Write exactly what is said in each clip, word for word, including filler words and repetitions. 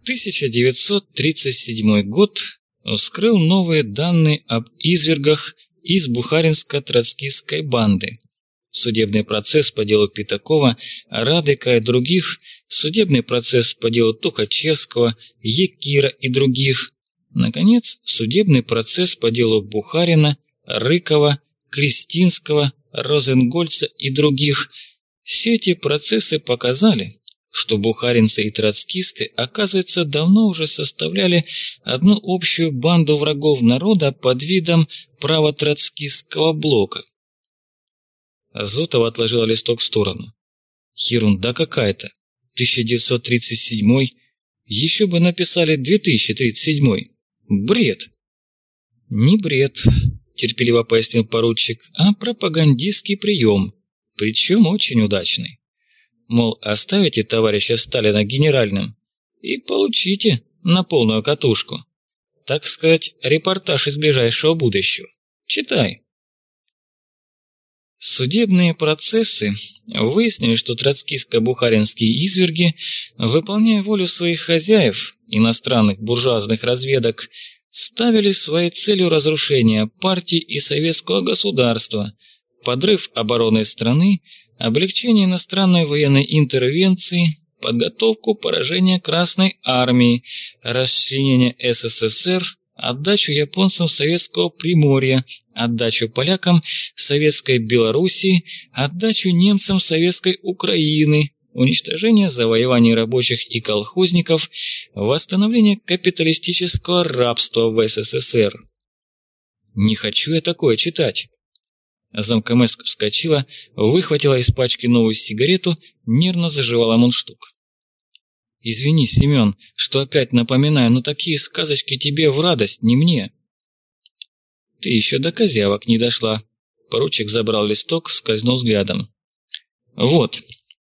тысяча девятьсот тридцать седьмой год вскрыл новые данные об извергах из Бухаринско-Троцкистской банды. Судебный процесс по делу Пятакова, Радыка и других, судебный процесс по делу Тухачевского, Екира и других. Наконец, судебный процесс по делу Бухарина, Рыкова, Крестинского, Розенгольца и других. Все эти процессы показали, что бухаринцы и троцкисты, оказывается, давно уже составляли одну общую банду врагов народа под видом правотроцкистского блока. Зотова отложила листок в сторону. Ерунда какая-то. тысяча девятьсот тридцать седьмой. Еще бы написали две тысячи тридцать седьмой. Бред. Не бред, терпеливо пояснил поручик, а пропагандистский прием, причем очень удачный. Мол, оставите товарища Сталина генеральным и получите на полную катушку. Так сказать, репортаж из ближайшего будущего. Читай. Судебные процессы выяснили, что троцкистско-бухаринские изверги, выполняя волю своих хозяев, иностранных буржуазных разведок, ставили своей целью разрушение партии и советского государства, подрыв обороны страны, облегчение иностранной военной интервенции, подготовку поражения Красной Армии, расчленение СССР, отдачу японцам советского Приморья, отдачу полякам советской Белоруссии, отдачу немцам советской Украины, уничтожение завоеваний рабочих и колхозников, восстановление капиталистического рабства в СССР. Не хочу я такое читать. Замкомеска вскочила, выхватила из пачки новую сигарету, нервно заживала мундштук. «Извини, Семен, что опять напоминаю, но такие сказочки тебе в радость, не мне». «Ты еще до козявок не дошла». Поручик забрал листок, скользнул взглядом. «Вот.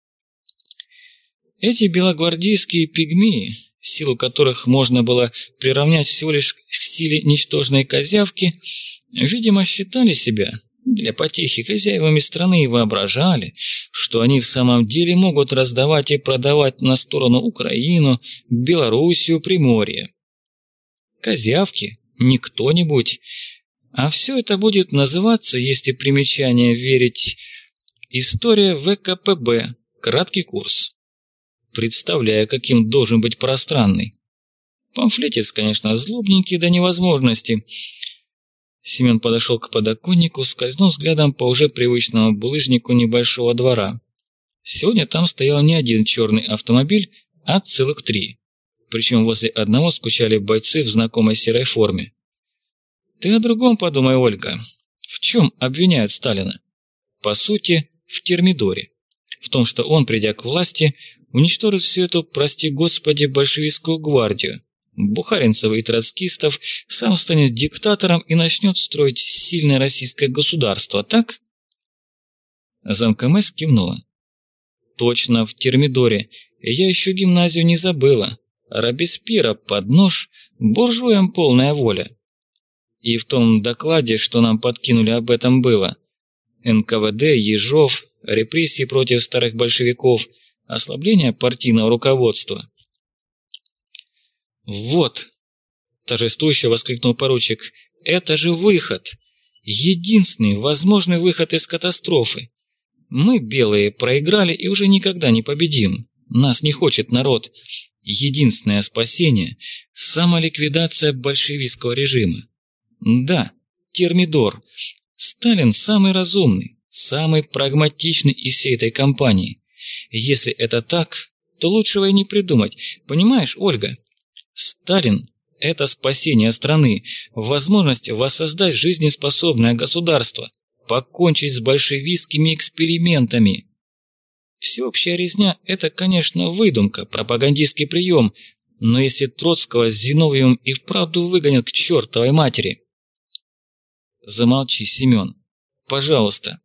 Эти белогвардейские пигмеи, силу которых можно было приравнять всего лишь к силе ничтожной козявки, видимо, считали себя для потехи хозяевами страны и воображали, что они в самом деле могут раздавать и продавать на сторону Украину, Белоруссию, Приморье. Козявки, не кто-нибудь, а все это будет называться, если примечание верить, история ВКПБ, краткий курс. Представляю, каким должен быть пространный. Памфлетец, конечно, злобненький до невозможности». Семен подошел к подоконнику, скользнул взглядом по уже привычному булыжнику небольшого двора. Сегодня там стоял не один черный автомобиль, а целых три. Причем возле одного скучали бойцы в знакомой серой форме. Ты о другом подумай, Ольга. В чем обвиняют Сталина? По сути, в термидоре. В том, что он, придя к власти, уничтожит всю эту, прости господи, большевистскую гвардию, бухаринцев и троцкистов, сам станет диктатором и начнет строить сильное российское государство, так? Замкомес кивнула. Точно, в термидоре. Я еще гимназию не забыла. Робеспьера под нож, буржуям полная воля. И в том докладе, что нам подкинули, об этом было. эн ка вэ дэ, Ежов, репрессии против старых большевиков, ослабление партийного руководства. «Вот!» – торжествующе воскликнул поручик. «Это же выход! Единственный возможный выход из катастрофы! Мы, белые, проиграли и уже никогда не победим. Нас не хочет народ. Единственное спасение – самоликвидация большевистского режима. Да, термидор. Сталин самый разумный, самый прагматичный из всей этой кампании. Если это так, то лучшего и не придумать. Понимаешь, Ольга? Сталин – это спасение страны, возможность воссоздать жизнеспособное государство, покончить с большевистскими экспериментами. Всеобщая резня – это, конечно, выдумка, пропагандистский прием, но если Троцкого с Зиновьевым и вправду выгонят к чертовой матери… Замолчи, Семен. Пожалуйста.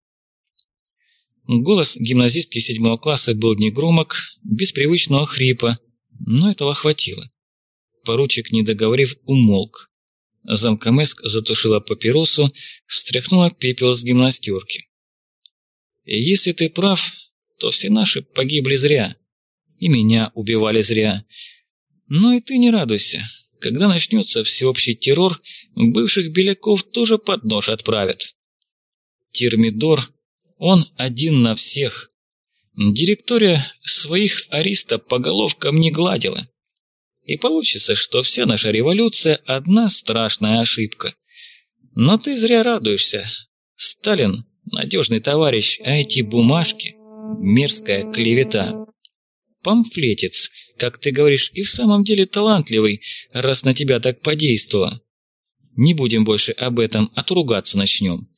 Голос гимназистки седьмого класса был негромок, без привычного хрипа, но этого хватило. Поручик, не договорив, умолк. Замкомеск затушила папиросу, стряхнула пепел с гимнастерки. «Если ты прав, то все наши погибли зря. И меня убивали зря. Но и ты не радуйся. Когда начнется всеобщий террор, бывших беляков тоже под нож отправят. Термидор, он один на всех. Директория своих аристов по головкам не гладила. И получится, что вся наша революция – одна страшная ошибка. Но ты зря радуешься. Сталин – надежный товарищ, а эти бумажки – мерзкая клевета. Памфлетец, как ты говоришь, и в самом деле талантливый, раз на тебя так подействовало. Не будем больше об этом, а то ругаться начнем.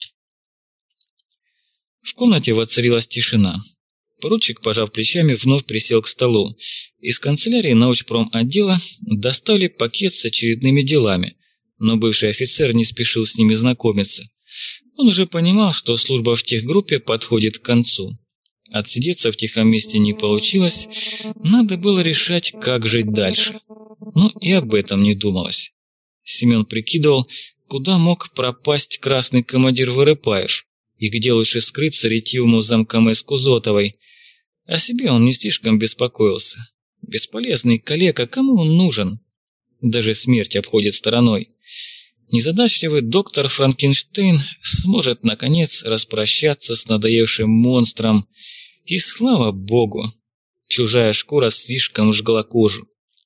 В комнате воцарилась тишина. Поручик, пожав плечами, вновь присел к столу. Из канцелярии научпромотдела достали пакет с очередными делами, но бывший офицер не спешил с ними знакомиться. Он уже понимал, что служба в техгруппе подходит к концу. Отсидеться в тихом месте не получилось, надо было решать, как жить дальше. Но и об этом не думалось. Семен прикидывал, куда мог пропасть красный командир Вырыпаев, и где лучше скрыться ретивому замкомесс Кузотовой. О себе он не слишком беспокоился. Бесполезный калека, кому он нужен? Даже смерть обходит стороной. Незадачливый доктор Франкенштейн сможет, наконец, распрощаться с надоевшим монстром. И слава богу, чужая шкура слишком жгла кожу.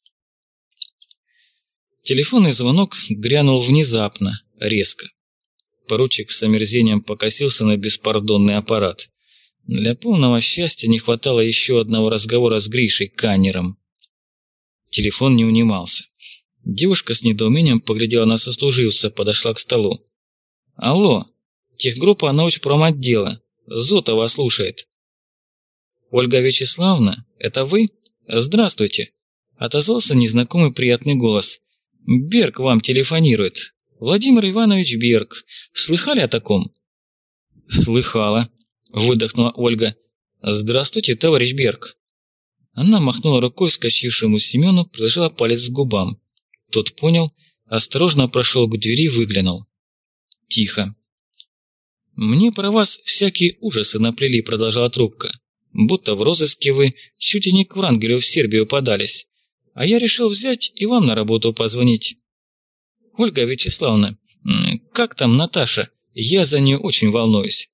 Телефонный звонок грянул внезапно, резко. Поручик с омерзением покосился на беспардонный аппарат. Для полного счастья не хватало еще одного разговора с Гришей Каннером. Телефон не унимался. Девушка с недоумением поглядела на сослуживца, подошла к столу. «Алло, техгруппа научпромотдела. Зотова слушает». «Ольга Вячеславовна, это вы? Здравствуйте!» Отозвался незнакомый приятный голос. «Берг вам телефонирует. Владимир Иванович Берг. Слыхали о таком?» «Слыхала», — выдохнула Ольга. «Здравствуйте, товарищ Берг». Она махнула рукой вскочившему Семену, приложила палец к губам. Тот понял, осторожно прошел к двери, выглянул. Тихо. «Мне про вас всякие ужасы наплели», — продолжала трубка. «Будто в розыске вы чуть и не к Врангелю в Сербию подались. А я решил взять и вам на работу позвонить. Ольга Вячеславовна, как там Наташа? Я за нее очень волнуюсь».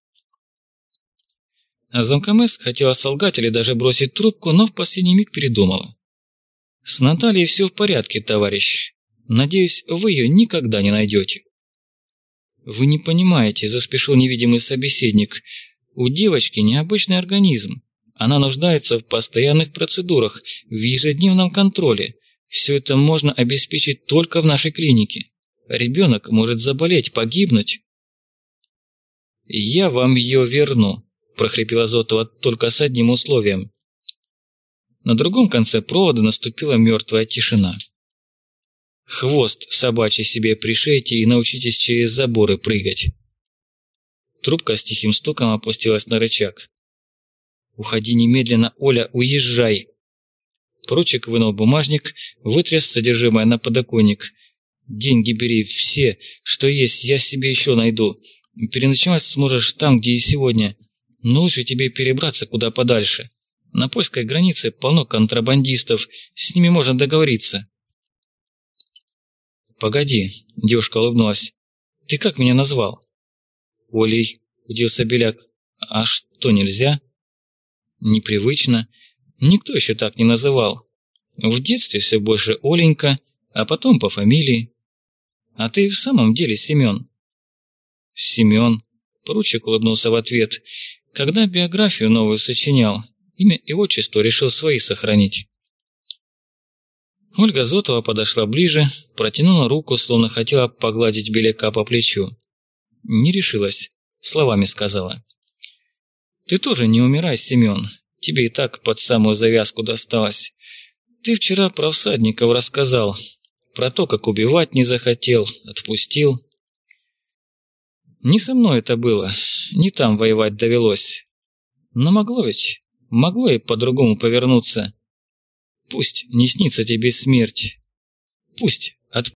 А замкомесс хотела солгать или даже бросить трубку, но в последний миг передумала. «С Натальей все в порядке, товарищ. Надеюсь, вы ее никогда не найдете». «Вы не понимаете», — заспешил невидимый собеседник. «У девочки необычный организм. Она нуждается в постоянных процедурах, в ежедневном контроле. Все это можно обеспечить только в нашей клинике. Ребенок может заболеть, погибнуть». «Я вам ее верну», — прохрипела Зотова, только с одним условием. На другом конце провода наступила мертвая тишина. «Хвост собачий себе пришейте и научитесь через заборы прыгать». Трубка с тихим стуком опустилась на рычаг. «Уходи немедленно, Оля, уезжай!» Поручик вынул бумажник, вытряс содержимое на подоконник. «Деньги бери, все, что есть, я себе еще найду. Переночевать сможешь там, где и сегодня. Но лучше тебе перебраться куда подальше. На польской границе полно контрабандистов, с ними можно договориться». «Погоди», — девушка улыбнулась. «Ты как меня назвал?» «Олей», — удивился Беляк. «А что, нельзя?» «Непривычно. Никто еще так не называл. В детстве все больше Оленька, а потом по фамилии. А ты в самом деле Семен?» «Семен», — поручик улыбнулся в ответ. «Когда биографию новую сочинял, имя и отчество решил свои сохранить». Ольга Зотова подошла ближе, протянула руку, словно хотела погладить Беляка по плечу. Не решилась, словами сказала. «Ты тоже не умирай, Семен, тебе и так под самую завязку досталось. Ты вчера про всадников рассказал, про то, как убивать не захотел, отпустил. Не со мной это было, не там воевать довелось. Но могло ведь, могло и по-другому повернуться. Пусть не снится тебе смерть, пусть